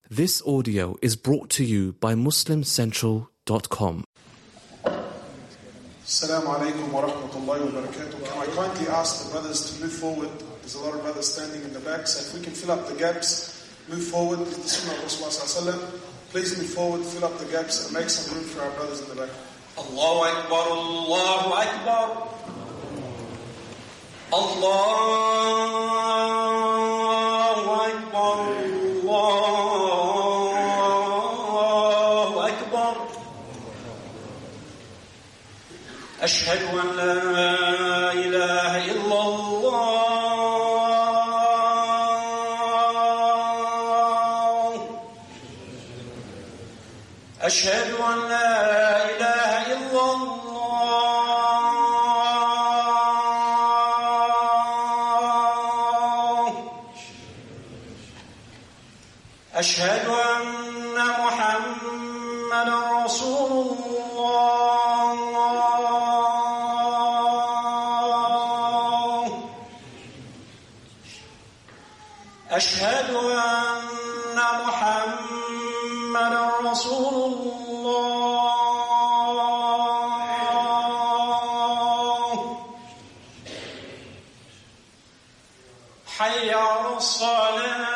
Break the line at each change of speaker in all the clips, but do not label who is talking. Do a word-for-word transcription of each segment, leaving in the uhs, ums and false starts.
This audio is brought to you by muslim central dot com.
Assalamu alaikum wa rahmatullahi wa barakatuh. Can I kindly ask the brothers to move forward? There's a lot of brothers standing in the back, so if we can fill up the gaps, move forward. This is the sunnah of Rasulullah sallallahu alaihi wasallam. Please move forward, fill up the gaps, and make some room for our brothers in the back.
Allahu Akbar, Allahu Akbar. Allahu Akbar, Allahu Akbar. Ashhadu an la ilaha illallah. أشهد أن لا إله إلا الله أشهد أن محمدا رسول الله أشهد أن محمدا رسول الله حي على الصلاة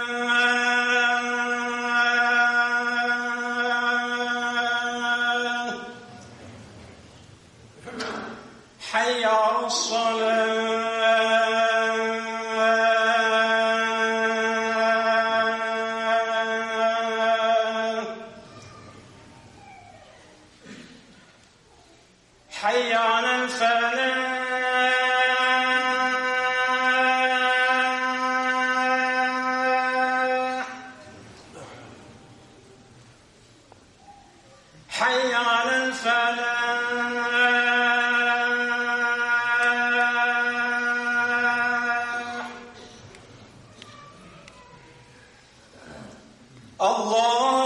حي على الصلاة حي على الفلاح حي على الفلاح الله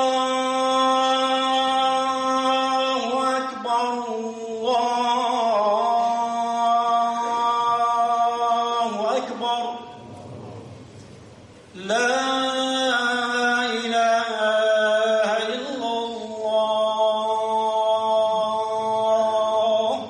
لا إله إلا الله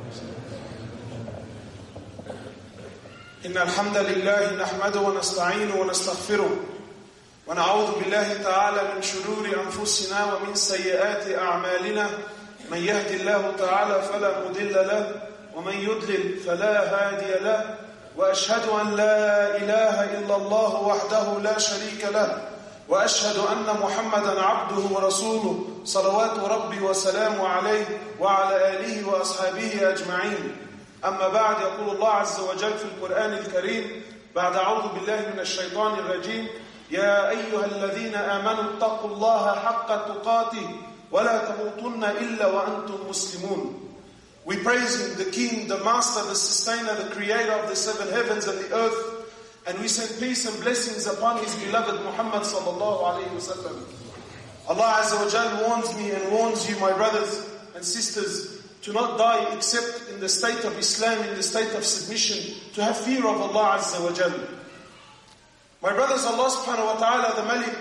إن الحمد لله نحمده ونستعينه ونستغفره ونعوذ بالله تعالى من شرور أنفسنا ومن سيئات أعمالنا من يهدي الله تعالى فلا مضل له ومن يضلل فلا هادي له وأشهد أن لا إله إلا الله وحده لا شريك له وأشهد أن محمدا عبده ورسوله صلوات ربي وسلامه عليه وعلى آله وأصحابه أجمعين أما بعد يقول الله عز وجل في القرآن الكريم بعد أعوذ بالله من الشيطان الرجيم يا أيها الذين آمنوا اتقوا الله حق تقاته ولا تموتن إلا وأنتم مسلمون. We praise Him, the King, the Master, the Sustainer, the Creator of the seven heavens and the earth. And we send peace and blessings upon His beloved Muhammad sallallahu alayhi wa sallam. Allah Azza wa Jal warns me and warns you, my brothers and sisters, to not die except in the state of Islam, in the state of submission, to have fear of Allah Azza wa Jal. My brothers, Allah subhanahu wa ta'ala, the Malik,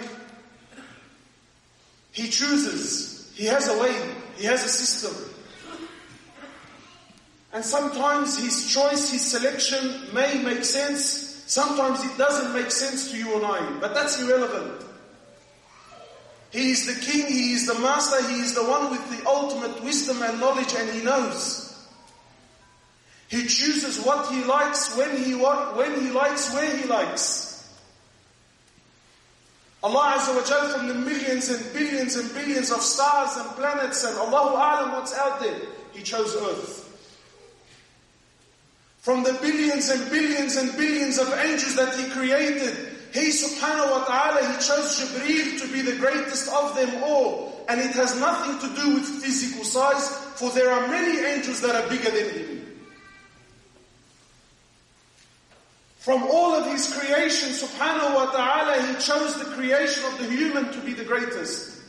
He chooses, He has a way, He has a system. And sometimes His choice, His selection may make sense. Sometimes it doesn't make sense to you and I. But that's irrelevant. He is the King, He is the Master, He is the one with the ultimate wisdom and knowledge, and He knows. He chooses what He likes, when He, when he likes, where He likes. Allah Azza wa Jal, from the millions and billions and billions of stars and planets and Allahu A'lam what's out there, He chose Earth. From the billions and billions and billions of angels that He created, He subhanahu wa ta'ala, He chose Jibreel to be the greatest of them all. And it has nothing to do with physical size, for there are many angels that are bigger than Him. From all of His creation, subhanahu wa ta'ala, He chose the creation of the human to be the greatest.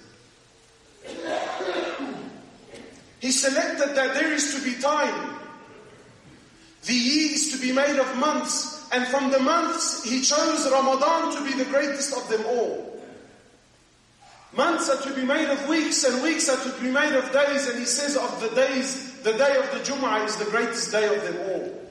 He selected that there is to be time. The year is to be made of months, and from the months He chose Ramadan to be the greatest of them all. Months are to be made of weeks, and weeks are to be made of days. And he says of the days, the day of the Jum'ah is the greatest day of them all.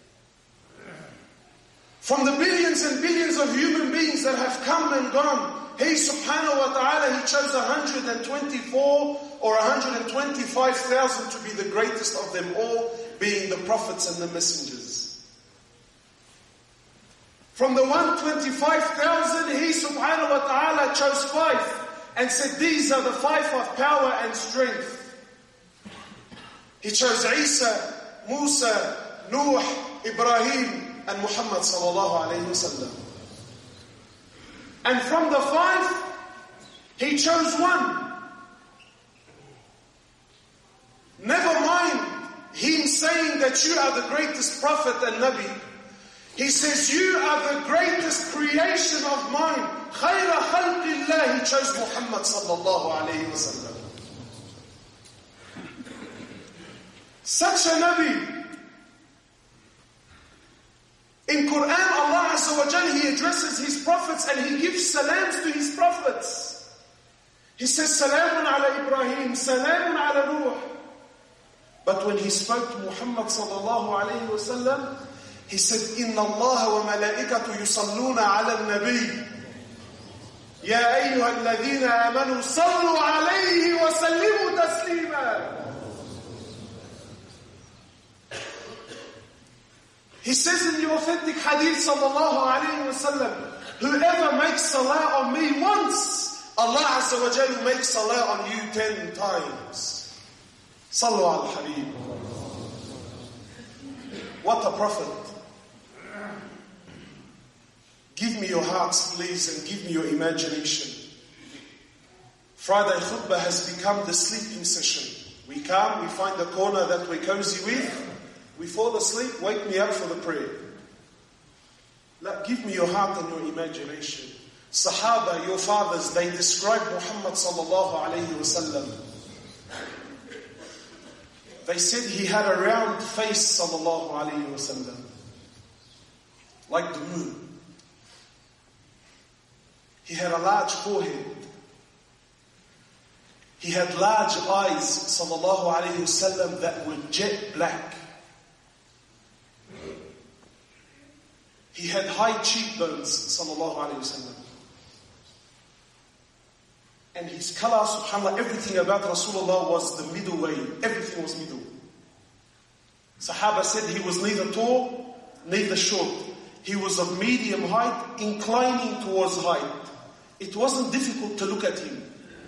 From the billions and billions of human beings that have come and gone, He subhanahu wa ta'ala, He chose one hundred twenty-four or one hundred twenty-five thousand to be the greatest of them all, being the prophets and the messengers. From the one hundred twenty-five thousand, He subhanahu wa ta'ala chose five and said, these are the five of power and strength. He chose Isa, Musa, Nuh, Ibrahim, and Muhammad sallallahu alayhi wa sallam. And from the five, He chose one. Never mind Him saying that you are the greatest prophet and Nabi. He says, you are the greatest creation of mine. خَيْرَ خَلْقِ اللَّهِ. He chose Muhammad sallallahu alayhi wa sallam. Such a Nabi. In Quran, Allah Azza wa Jal, He addresses His prophets and He gives salams to His prophets. He says, Salamun ala Ibrahim, Salamun ala Nuh. But when He spoke to Muhammad sallallahu alayhi wa sallam, He said, Inna Allah wa malaikatu yusalluna ala al-nabi. Ya ayyuha alladhina amanu sallu alayhi wa sallimu taslima. He says in the authentic hadith sallallahu alayhi wa sallam, whoever makes salah on me once, Allah Azza wa Jalla makes salah on you ten times. Sallu al Habib. What a prophet. Give me your hearts, please, and give me your imagination. Friday khutbah has become the sleeping session. We come, we find the corner that we're cozy with, we fall asleep, wake me up for the prayer. Like, give me your heart and your imagination. Sahaba, your fathers, they describe Muhammad sallallahu alayhi wa sallam. They said he had a round face sallallahu alayhi wa sallam, like the moon. He had a large forehead. He had large eyes, sallallahu alayhi wa sallam, that were jet black. He had high cheekbones, sallallahu alayhi wa sallam. And his color, subhanAllah, everything about Rasulullah was the middle way. Everything was middle. Sahaba said he was neither tall, neither short. He was of medium height, inclining towards height. It wasn't difficult to look at him.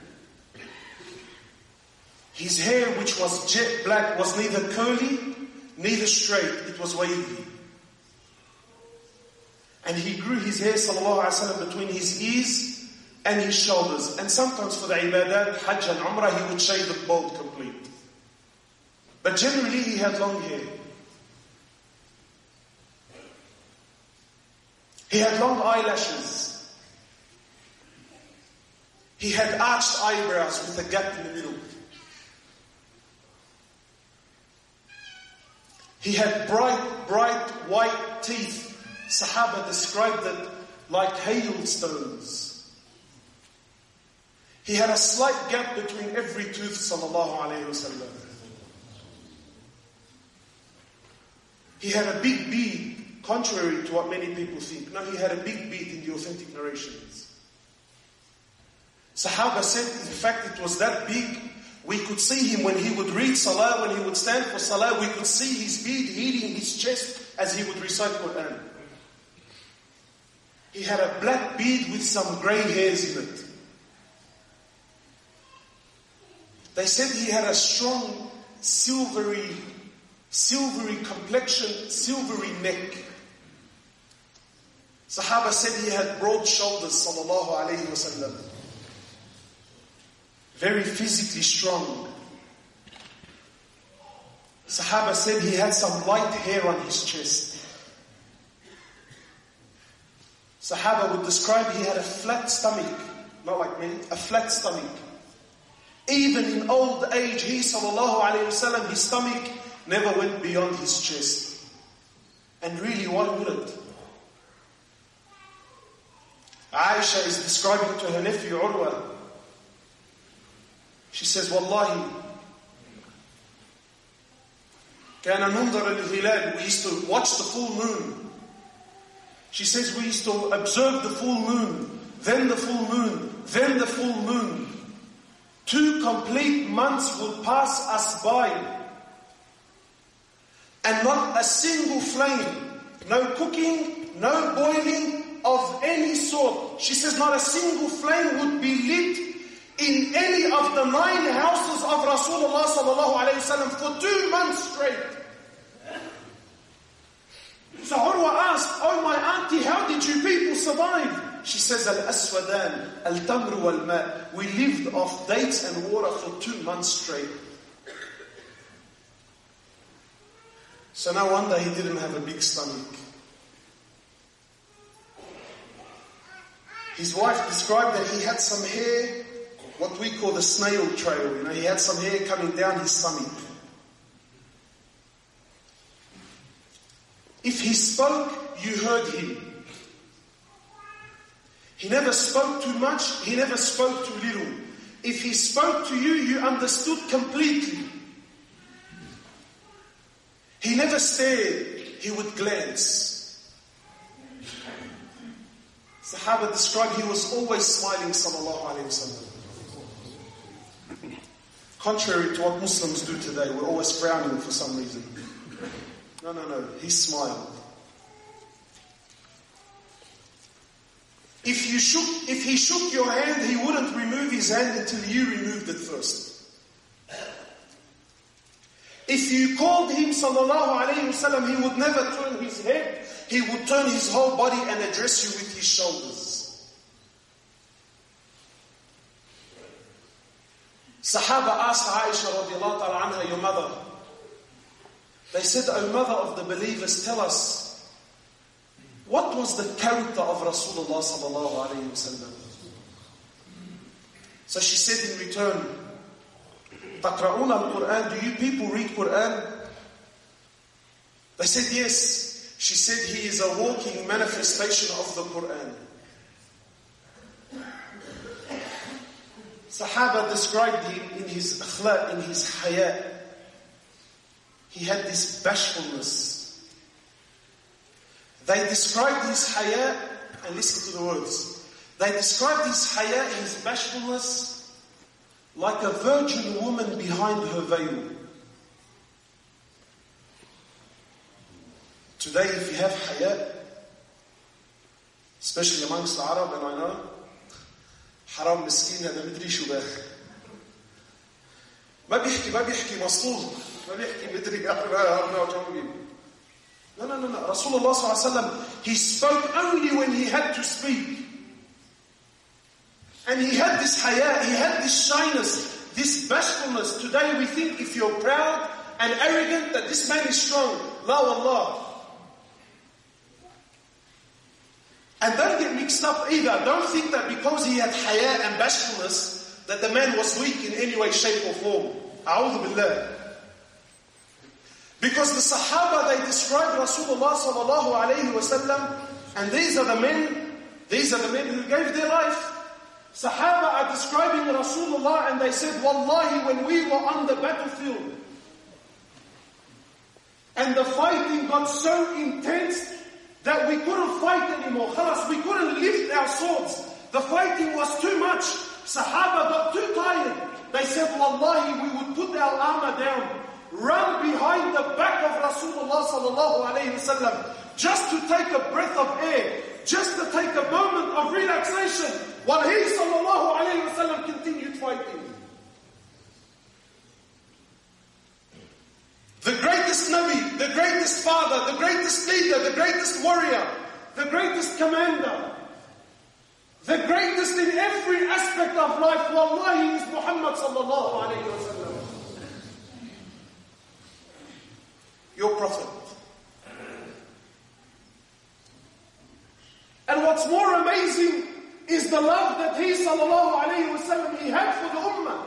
His hair, which was jet black, was neither curly, neither straight. It was wavy. And he grew his hair, sallallahu alayhi wa sallam, between his ears and his shoulders. And sometimes for the ibadat, Hajj and Umrah, he would shave it bald complete. But generally he had long hair. He had long eyelashes. He had arched eyebrows with a gap in the middle. He had bright, bright white teeth. Sahaba described it like hailstones. He had a slight gap between every tooth, sallallahu alayhi wa sallam. He had a big beard, contrary to what many people think. No, he had a big beard in the authentic narrations. Sahaba said, in fact, it was that big, we could see him when he would read salah, when he would stand for salah, we could see his beard hitting his chest as he would recite Quran. He had a black beard with some grey hairs in it. They said he had a strong, silvery, silvery complexion, silvery neck. Sahaba said he had broad shoulders, sallallahu alayhi wa sallam. Very physically strong. Sahaba said he had some light hair on his chest. Sahaba would describe he had a flat stomach, not like me, a flat stomach. Even in old age, he, sallallahu alayhi wa sallam, his stomach never went beyond his chest. And really, why would it? Aisha is describing to her nephew Urwa She says, Wallahi, كان ننظر الهلال. We used to watch the full moon. She says we used to observe the full moon, then the full moon, then the full moon. Two complete months would pass us by, and not a single flame, no cooking, no boiling of any sort. She says not a single flame would be lit in any of the nine houses of Rasulullah sallallahu alayhi wasallam for two months straight. So Urwa asked, oh my auntie, how did you people survive? She says, Al-Aswadan, Al-Tamr wal-Ma. We lived off dates and water for two months straight. So no wonder he didn't have a big stomach. His wife described that he had some hair, what we call the snail trail. You know, he had some hair coming down his stomach. If he spoke, you heard him. He never spoke too much, he never spoke too little. If he spoke to you, you understood completely. He never stared, he would glance. Sahaba described he was always smiling, sallallahu alayhi wasallam. Contrary to what Muslims do today, we're always frowning for some reason. No, no, no, he smiled. If you shook, if he shook your hand, he wouldn't remove his hand until you removed it first. If you called him, sallallahu alayhi wasallam, he would never turn his head. He would turn his whole body and address you with his shoulders. Sahaba asked Aisha radiallahu ta'ala anha, your mother. They said, O mother of the believers, tell us, what was the character of Rasulullah sallallahu alayhi wasallam? So she said in return, تقرؤون القرآن, do you people read Quran? They said yes. She said he is a walking manifestation of the Quran. Sahaba described him in his akhlaq, in his haya. He had this bashfulness. They described his haya, and listen to the words. They described his haya, his bashfulness, like a virgin woman behind her veil. Today, if you have haya, especially amongst the Arab, and I know, حرام مسكين هذا مدري شو باه. ما بيحكي ما بيحكي مصلوب. ما بيحكي مدري No, no, no, no. Rasulullah sallallahu alaihi wasallam, he spoke only when he had to speak. And he had this haya, he had this shyness, this bashfulness. Today we think if you're proud and arrogant that this man is strong. La wallah. And don't get mixed up either. Don't think that because he had haya and bashfulness that the man was weak in any way, shape or form. A'udhu billah. Because the Sahaba, they described Rasulullah sallallahu alayhi wa sallam, and these are the men, these are the men who gave their life. Sahaba are describing Rasulullah and they said, Wallahi, when we were on the battlefield, and the fighting got so intense that we couldn't fight anymore. Khalas, we couldn't lift our swords. The fighting was too much. Sahaba got too tired. They said, Wallahi, we would put our armor down, run behind the back of Rasulullah sallallahu alayhi wa sallam, just to take a breath of air, just to take a moment of relaxation, while he sallallahu alayhi wa sallam continued fighting. The greatest Nabi, the greatest father, the greatest leader, the greatest warrior, the greatest commander, the greatest in every aspect of life, wallahi, is Muhammad sallallahu alayhi wa sallam. Your prophet. And what's more amazing is the love that he sallallahu alayhi wa sallam, he had for the ummah.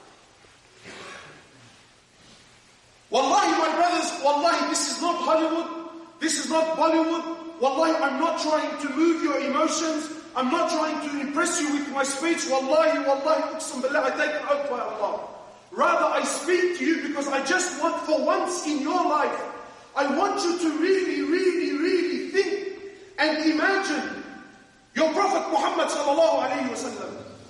Wallahi, my brothers, wallahi, this is not Hollywood, this is not Bollywood. Wallahi, I'm not trying to move your emotions, I'm not trying to impress you with my speech. Wallahi, wallahi, uqsam billah, I take an oath by Allah. Rather, I speak to you because I just want, for once in your life, I want you to really, really, really think and imagine your Prophet Muhammad sallallahu alayhi wa sallam.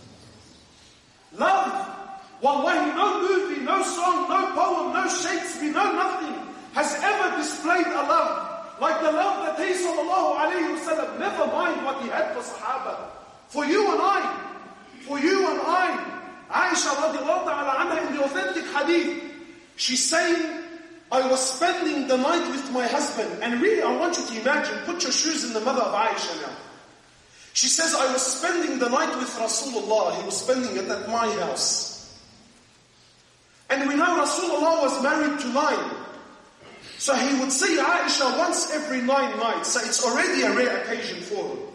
Love. Wallahi, no movie, no song, no poem, no Shakespeare, no nothing has ever displayed a love like the love that he sallallahu alayhi wa sallam, never mind what he had for Sahaba. For you and I, for you and I, Aisha radiallahu ta'ala anha in the authentic hadith, she's saying, I was spending the night with my husband. And really, I want you to imagine, put your shoes in the mother of Aisha now. She says, I was spending the night with Rasulullah. He was spending it at my house. And we know Rasulullah was married to nine. So he would see Aisha once every nine nights. So it's already a rare occasion for him.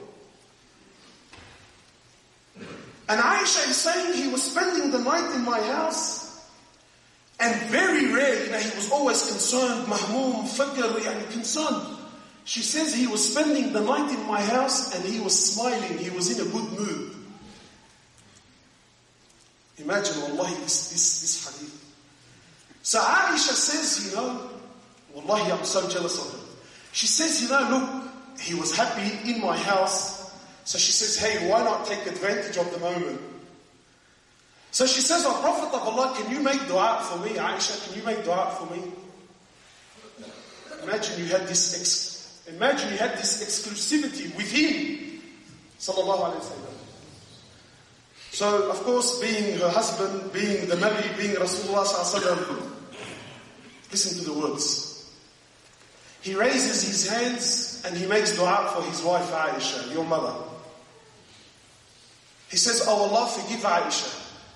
And Aisha is saying he was spending the night in my house. And very rare, you know, he was always concerned, mahmoom, fikr, and concerned. She says he was spending the night in my house and he was smiling, he was in a good mood. Imagine, wallahi, this, this, this hadith. So Aisha says, you know, wallahi, I'm so jealous of him. She says, you know, look, he was happy in my house. So she says, hey, why not take advantage of the moment? So she says, oh Prophet of Allah, can you make dua for me, Aisha? Can you make dua for me? Imagine you had this ex- imagine you had this exclusivity with him. Sallallahu alayhi wa sallam. So, of course, being her husband, being the Nabi, being Rasulullah sallallahu alayhi wa sallam, listen to the words. He raises his hands and he makes dua for his wife Aisha, your mother. He says, oh Allah, forgive Aisha.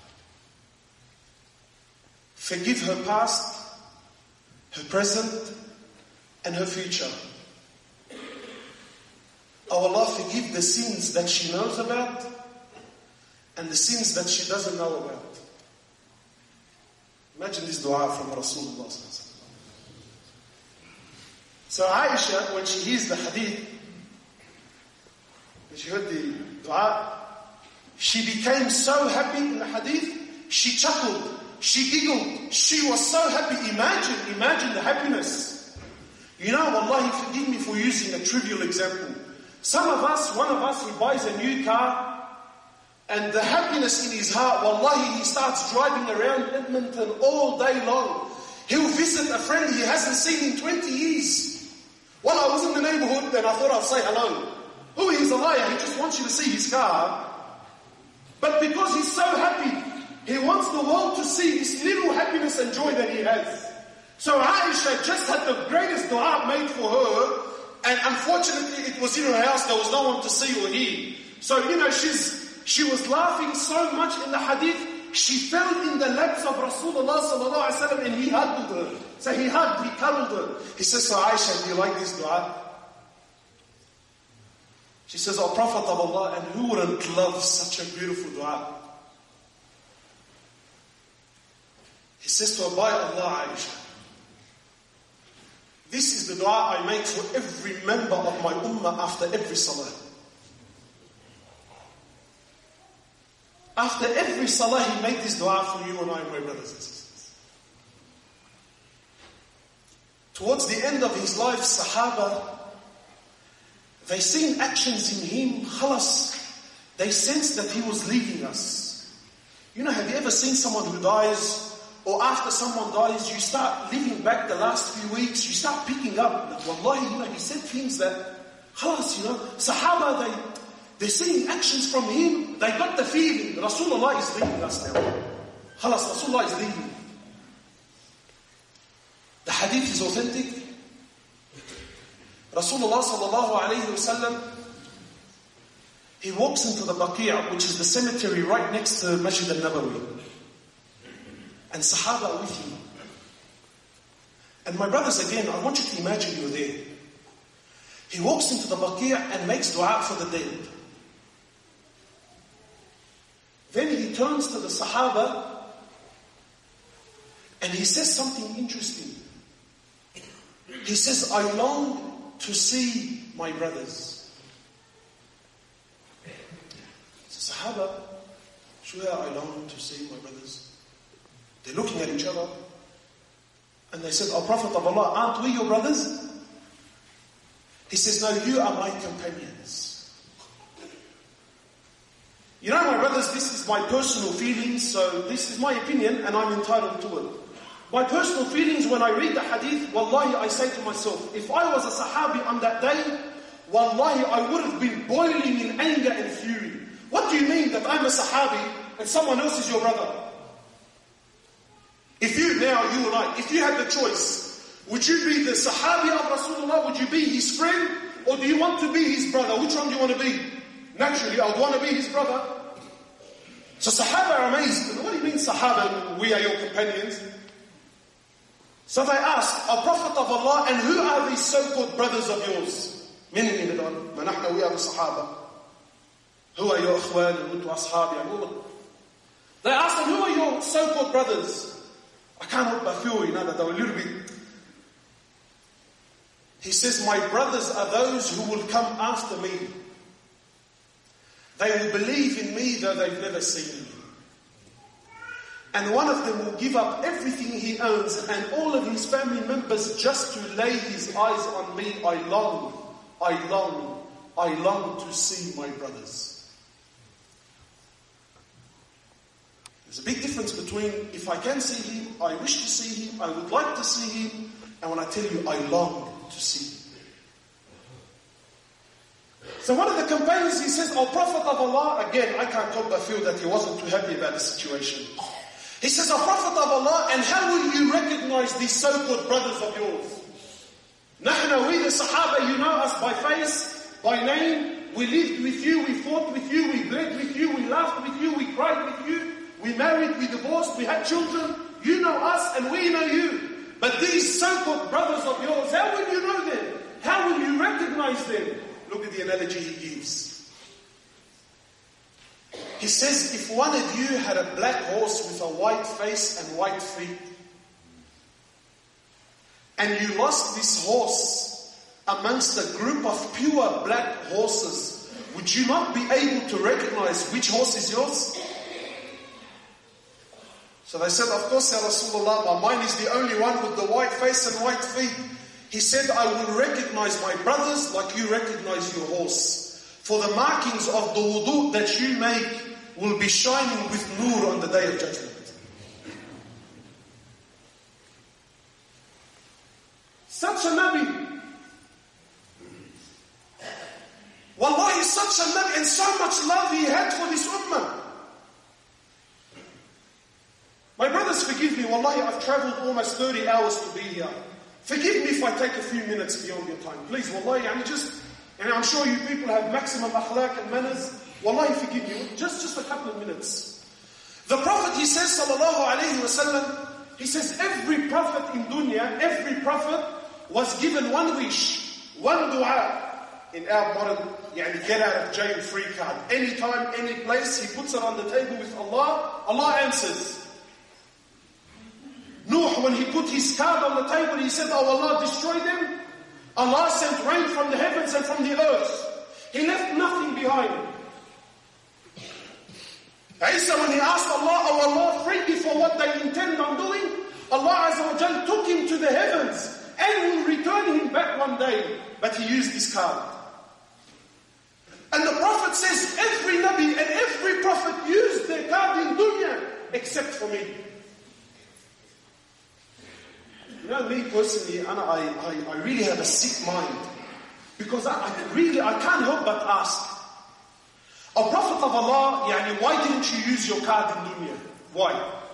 Forgive her past, her present, and her future. Oh Allah, forgive the sins that she knows about and the sins that she doesn't know about. Imagine this dua from Rasulullah. So Aisha, when she hears the hadith, when she heard the dua, she became so happy in the hadith, she chuckled. She giggled. She was so happy. Imagine, imagine the happiness. You know, wallahi, forgive me for using a trivial example. Some of us, one of us, he buys a new car, and the happiness in his heart, wallahi, he starts driving around Edmonton all day long. He'll visit a friend he hasn't seen in twenty years. Well, I was in the neighborhood, and I thought I'd say hello. Oh, he's a liar. He just wants you to see his car. But because he's so happy, he wants the world to see this little happiness and joy that he has. So Aisha just had the greatest dua made for her, and unfortunately it was in her house, there was no one to see or hear. So, you know, she's she was laughing so much in the hadith, she fell in the laps of Rasulullah sallallahu alaihi wasallam and he hugged her. So he hugged, he cuddled her. He says, so Aisha, do you like this dua? She says, oh Prophet of Allah, and who wouldn't love such a beautiful dua? He says to her, by Allah, Aisha, this is the dua I make for every member of my ummah after every salah. After every salah, he made this dua for you and I, my brothers and sisters. Towards the end of his life, Sahaba, they seen actions in him, khalas, they sensed that he was leaving us. You know, have you ever seen someone who dies, or after someone dies, you start living back the last few weeks, you start picking up, that wallahi, you know, he said things that, khalas, you know, Sahaba, they, they're seeing actions from him, they got the feeling, Rasulullah is leaving us now. Khalas, Rasulullah is leaving. The hadith is authentic. Rasulullah sallallahu alayhi wa sallam, he walks into the Baqi', which is the cemetery right next to Masjid al-Nabawi. And Sahaba are with him. And my brothers, again, I want you to imagine you're there. He walks into the Baqi' and makes dua for the dead. Then he turns to the Sahaba and he says something interesting. He says, I long to see my brothers. Sahaba, sure I long to see my brothers. They're looking at each other. And they said, O Prophet of Allah, aren't we your brothers? He says, no, you are my companions. You know, my brothers, this is my personal feelings, so this is my opinion and I'm entitled to it. My personal feelings when I read the hadith, wallahi, I say to myself, if I was a Sahabi on that day, wallahi, I would have been boiling in anger and fury. What do you mean that I'm a Sahabi and someone else is your brother? If you now, you and I, if you had the choice, would you be the Sahabi of Rasulullah? Would you be his friend? Or do you want to be his brother? Which one do you want to be? Naturally, I would want to be his brother. So Sahaba are amazed. What do you mean Sahaba? We are your companions. So they ask, O Prophet of Allah, and who are these so-called brothers of yours? Meaning in it, manahna, we are the Sahaba. Who are your ikhwan, and who are ashabi, and all. They ask them, who are your so-called brothers? I can't help but feel, you know, that they were a little bit. He says, my brothers are those who will come after me. They will believe in me though they've never seen me. And one of them will give up everything he owns and all of his family members just to lay his eyes on me. I long, I long, I long to see my brothers. There's a big difference between if I can see him, I wish to see him, I would like to see him, and when I tell you I long to see him. So one of the companions, he says, O Prophet of Allah, again, I can't help but feel that he wasn't too happy about the situation. He says, O Prophet of Allah, and how will you recognize these so-called brothers of yours? Nahna, we the Sahaba, you know us by face, by name. We lived with you, we fought with you, we bled with you, we laughed with you, we cried with you, we married, we divorced, we had children. You know us and we know you. But these so-called brothers of yours, how will you know them? How will you recognize them? Look at the analogy he gives. He says, if one of you had a black horse with a white face and white feet, and you lost this horse amongst a group of pure black horses, would you not be able to recognize which horse is yours? So they said, of course, Ya Rasulullah, mine is the only one with the white face and white feet. He said, I will recognize my brothers like you recognize your horse. For the markings of the wudu that you make will be shining with nur on the day of judgment. Such a Nabi. Wallahi, such a Nabi, and so much love he had for this ummah. My brothers, forgive me, wallahi, I've travelled almost thirty hours to be here. Forgive me if I take a few minutes beyond your time. Please, wallahi, I'm just, and I'm sure you people have maximum akhlaq and manners. Wallahi, forgive me, just, just a couple of minutes. The Prophet, he says, sallallahu alayhi wa sallam, he says, every prophet in dunya, every prophet was given one wish, one dua. In our modern, yani get out of jail free card. Anytime, any place, he puts it on the table with Allah, Allah answers. Nuh, when he put his card on the table, he said, oh Allah, destroy them. Allah sent rain from the heavens and from the earth. He left nothing behind. Isa, when he asked Allah, oh Allah, free me for what they intend on doing, Allah Azza wa Jal took him to the heavens and will return him back one day. But he used this card. And the Prophet says, every Nabi and every Prophet used their card in dunya except for me. You know, me personally, Anna, I, I, I really have a sick mind. Because I, I really, I can't help but ask. O Prophet of Allah, yani, why didn't you use your card in dunya? Why?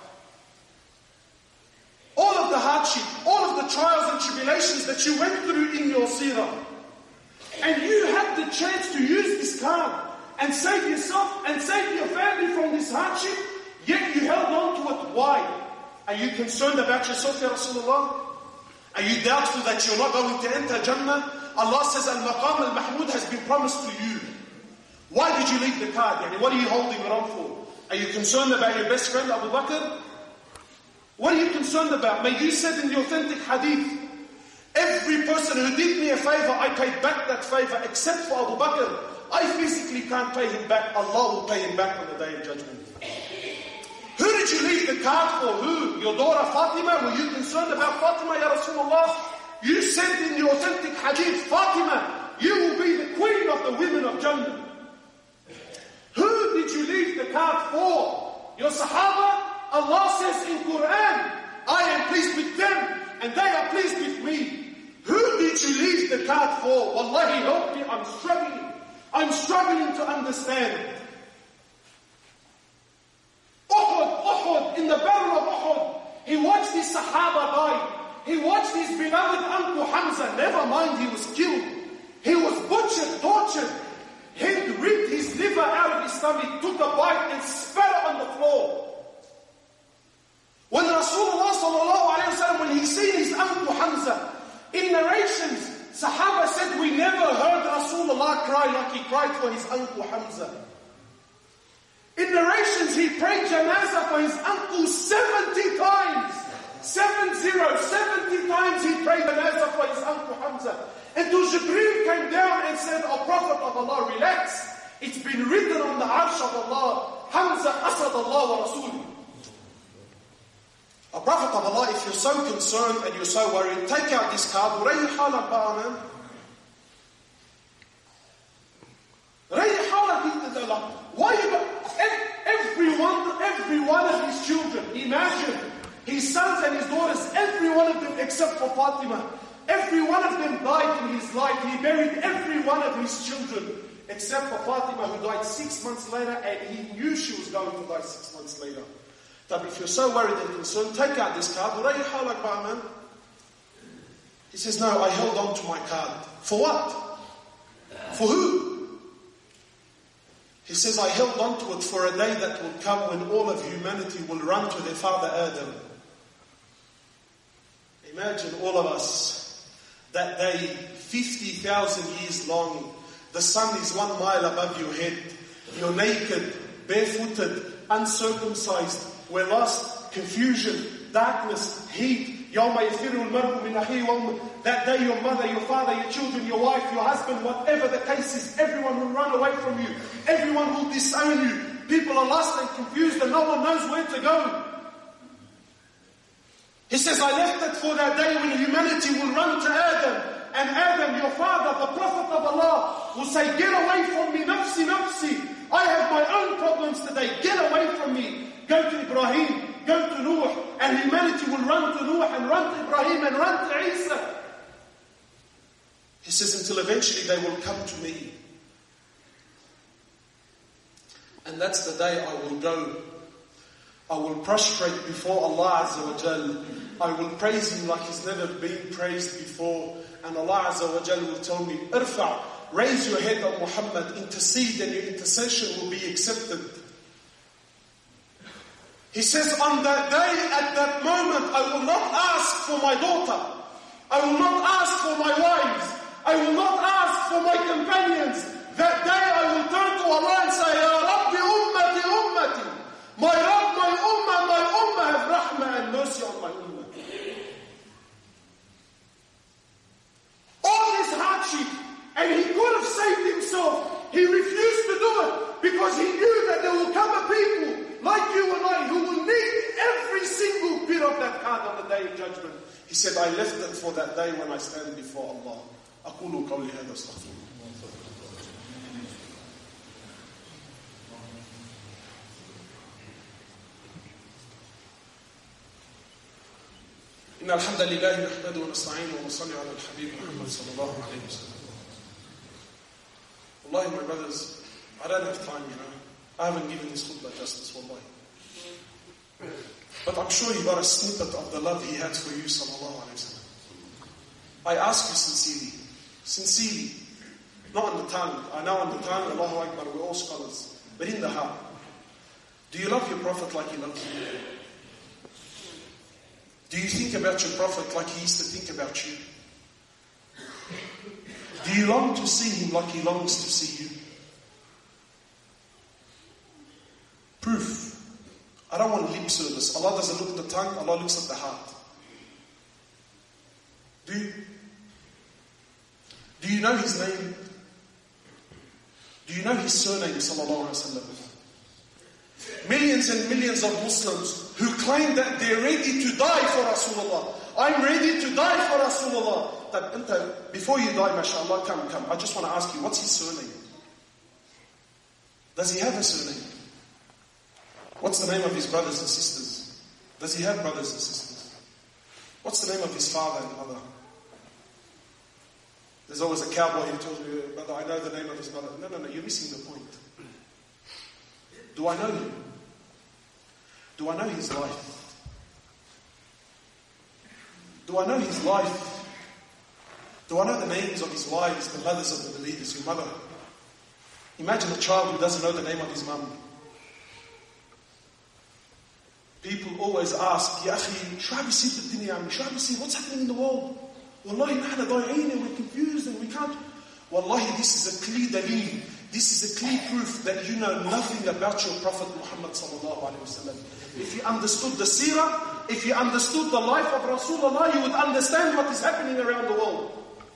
All of the hardship, all of the trials and tribulations that you went through in your seerah. And you had the chance to use this card and save yourself and save your family from this hardship, yet you held on to it. Why? Are you concerned about yourself, Ya Rasulullah? Are you doubtful that you're not going to enter Jannah? Allah says, Al-Maqam al-Mahmud has been promised to you. Why did you leave the card? Yani, what are you holding it on for? Are you concerned about your best friend, Abu Bakr? What are you concerned about? May you said in the authentic hadith, every person who did me a favor, I paid back that favor except for Abu Bakr. I physically can't pay him back. Allah will pay him back on the Day of Judgment. Who did you leave the card for? Who? Your daughter Fatima? Were you concerned about Fatima, Ya Rasulullah? You said in the authentic hadith, Fatima, you will be the queen of the women of Jannah. Who did you leave the card for? Your Sahaba? Allah says in Quran, I am pleased with them and they are pleased with me. Who did you leave the card for? Wallahi, help me, I'm struggling. I'm struggling to understand. Uhud, Uhud, in the battle of Uhud, he watched his Sahaba die. He watched his beloved uncle Hamza, never mind he was killed. He was butchered, tortured. He ripped his liver out of his stomach, took a bite and spat it on the floor. When Rasulullah sallallahu alayhi wa sallam, when he seen his uncle Hamza, in narrations, Sahaba said, we never heard Rasulullah cry like he cried for his uncle Hamza. In narrations, he prayed janazah for his uncle seventy times. Seven zero, seventy times he prayed janazah for his uncle Hamza. Until Jibreel came down and said, O Prophet of Allah, relax. It's been written on the arsh of Allah, Hamza Asad Allah wa Rasul. O Prophet of Allah, if you're so concerned and you're so worried, take out this card. Why you got everyone, every one of his children, imagine, his sons and his daughters, every one of them except for Fatima, every one of them died in his life. He buried every one of his children except for Fatima, who died six months later, and he knew she was going to die six months later. But if you're so worried and concerned, take out this card. He says, no, I held on to my card. For what? For who? He says, I held on to it for a day that will come when all of humanity will run to their father Adam. Imagine all of us, that day, fifty thousand years long, the sun is one mile above your head, you're naked, barefooted, uncircumcised, we're lost, confusion, darkness, heat. That day your mother, your father, your children, your wife, your husband, whatever the case is, everyone will run away from you. Everyone will disown you. People are lost and confused and no one knows where to go. He says, I left it for that day when humanity will run to Adam. And Adam, your father, the Prophet of Allah, will say, get away from me, nafsi, nafsi. I have my own problems today. Get away from me. Go to Ibrahim. Go to Noah, and humanity will run to Noah and run to Ibrahim and run to Isa. He says, until eventually they will come to me. And that's the day I will go. I will prostrate before Allah Azza wa Jal. I will praise Him like He's never been praised before. And Allah Azza wa Jal will tell me, Irfa', raise your head, O Muhammad, intercede, and your intercession will be accepted. He says, on that day, at that moment, I will not ask for my daughter. I will not ask for my wives. I will not ask for my companions. That day I will turn to Allah and say, Ya Rabbi ummati ummati. My Rabb, my ummah, my ummah, have rahmah and mercy on my ummah. All this hardship, and he could have saved himself. He refused to do it because he knew that there will come a people like you and I, who will need every single bit of that card on the Day of Judgment. He said, I left it for that day when I stand before Allah. أقول قولي هذا استغفر الله. إن الحمد لله نحمده ونستعينه ونصلي على الحبيب محمد صلى الله عليه وسلم. Wallahi, my brothers, I don't have time, you know. I haven't given this khutbah justice, wallahi. But I'm sure you got a snippet of the love he had for you, sallallahu alayhi wa sallam. I ask you sincerely, sincerely, not on the tongue. I know on the tongue, Allahu Akbar, we're all scholars. But in the heart, do you love your Prophet like he loves you? Do you think about your Prophet like he used to think about you? Do you long to see him like he longs to see you? Proof. I don't want lip service. Allah doesn't look at the tongue, Allah looks at the heart. Do you, do you know his name? Do Do you know his surname, sallallahu alaihi wasallam? Millions and millions of Muslims who claim that they're ready to die for Rasulullah. I'm ready to die for Rasulullah. Before you die, mashallah, come, come. I just want to ask you, what's his surname? Does he have a surname? What's the name of his brothers and sisters? Does he have brothers and sisters? What's the name of his father and mother? There's always a cowboy who tells me, brother, I know the name of his mother. No, no, no, you're missing the point. Do I know him? Do I know his life? Do I know his life? Do I know the names of his wives, the mothers of the believers, your mother? Imagine a child who doesn't know the name of his mum. People always ask, Ya akhi, شو عم يصير بالدنيا عمي? شو عم يصير? What's happening in the world? Wallahi, نحن ضايعين and we're confused and we can't. Wallahi, this is a clear daleel. This is a clear proof that you know nothing about your Prophet Muhammad sallallahu alaihi wasallam. If you understood the seerah, if you understood the life of Rasulullah, you would understand what is happening around the world.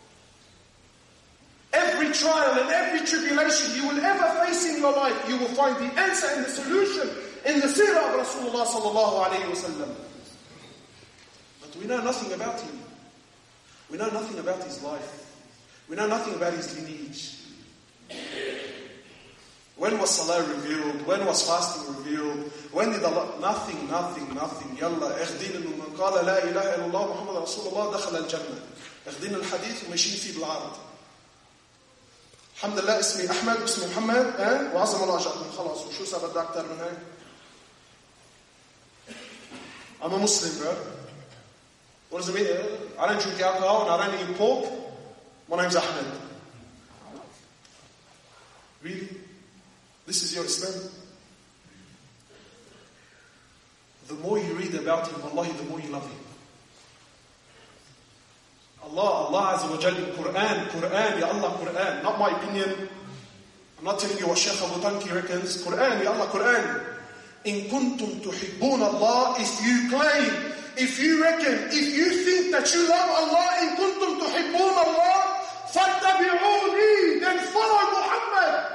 Every trial and every tribulation you will ever face in your life, you will find the answer and the solution in the seerah of Rasulullah sallallahu alaihi wasallam. But we know nothing about him. We know nothing about his life. We know nothing about his lineage. When was Salah revealed? When was fasting revealed? When did Allah... Nothing, nothing, nothing. Yalla, اخدين انه من قال لا إله إلا الله محمد رسول الله دخل الجنة. اخدين الحديث وماشيين فيه بالعرض. الحمد لله اسمي أحمد اسمي محمد ها وعظم الله أجركم خلاص وشو صار بدي أكثر من هيك؟ I'm a Muslim, bro. What does it mean? I don't drink alcohol and I don't eat pork. My name's Ahmed. Really? This is your Islam? The more you read about him, wallahi, the more you love him. Allah, Allah Azza wa Jalla, Quran, Quran, Ya Allah, Quran. Not my opinion. I'm not telling you what Shaykh Abu Tanki reckons. Quran, Ya Allah, Quran. In kuntum tuhibbun Allah, if you claim, if you reckon, if you think that you love Allah, in kuntum tuhibbun Allah, fattabi'uni, then follow Muhammad.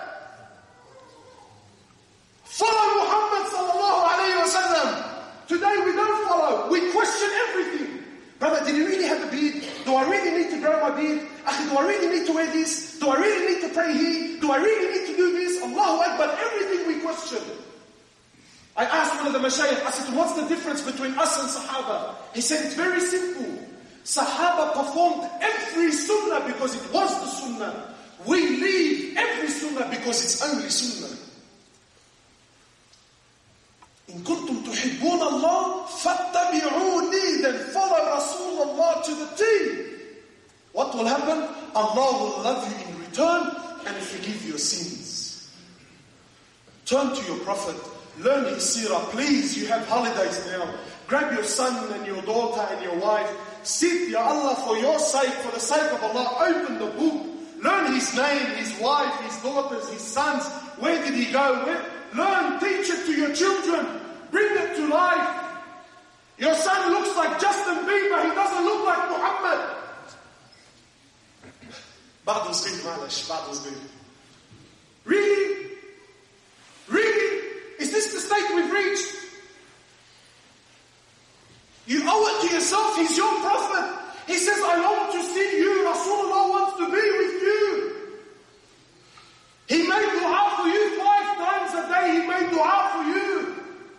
Follow Muhammad sallallahu alayhi wa sallam. Today we don't follow, we question everything. Brother, did you really have a beard? Do I really need to grow my beard? Akhi, do I really need to wear this? Do I really need to pray here? Do I really need to do this? Allahu Akbar, everything we question. I asked one of the mashayikh, I said, what's the difference between us and Sahaba? He said, it's very simple. Sahaba performed every sunnah because it was the sunnah. We leave every sunnah because it's only sunnah. In kuntum tuhibbun Allah, fattabi'uni, then follow Rasulullah to the T. What will happen? Allah will love you in return and forgive your sins. Turn to your Prophet. Learn his seerah. Please, you have holidays now. Grab your son and your daughter and your wife. Sit, Ya Allah, for your sake, for the sake of Allah. Open the book. Learn his name, his wife, his daughters, his sons. Where did he go? Where? Learn, teach it to your children. Bring it to life. Your son looks like Justin Bieber. He doesn't look like Muhammad. بعض صغير معلش بعض صغير. Really? Really? Is this the state we've reached? You owe it to yourself. He's your prophet. He says, I long to see you. Rasulullah wants to be with you. He made dua for you five times a day. He made dua for you.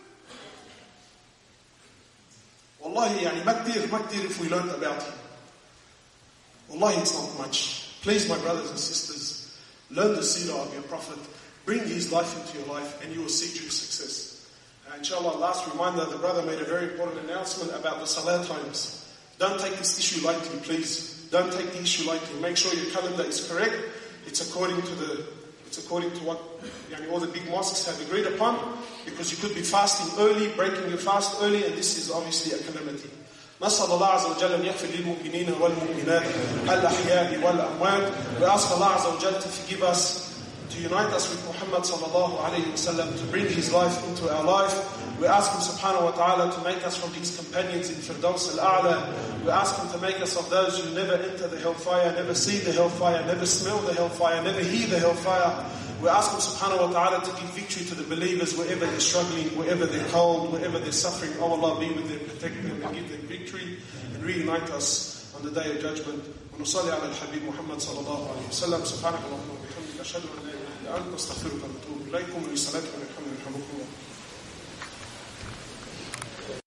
Wallahi, yani, ma ktir, ma ktir if we learned about him. Wallahi, it's not much. Please, my brothers and sisters, learn the seerah of your prophet. Bring his life into your life and you will see true success. Uh, inshallah, last reminder, the brother made a very important announcement about the salah times. Don't take this issue lightly, please. Don't take the issue lightly. Make sure your calendar is correct. It's according to the, it's according to what yani, all the big mosques have agreed upon, because you could be fasting early, breaking your fast early, and this is obviously a calamity. نسأل الله عز وجل أن يغفر للمؤمنين والمؤمنات الأحياء والأموات. We ask Allah عز وجل to forgive us, to unite us with Muhammad sallallahu alayhi wa sallam, to bring his life into our life. We ask him subhanahu wa ta'ala to make us from his companions in Firdaus al-A'la. We ask him to make us of those who never enter the hellfire, never see the hellfire, never smell the hellfire, never hear the hellfire. We ask Him subhanahu wa ta'ala to give victory to the believers wherever they're struggling, wherever they're cold, wherever they're suffering. Oh Allah, be with them, protect them, and give them victory, and reunite us on the day of judgment. ونصلي على الحبيب محمد صلى الله عليه وسلم. سبحانك اللهم وبحمدك أشهد أن لا إله إلا أنت أستغفرك وأتوب إليكم. ولصلاتكم الحمد لله.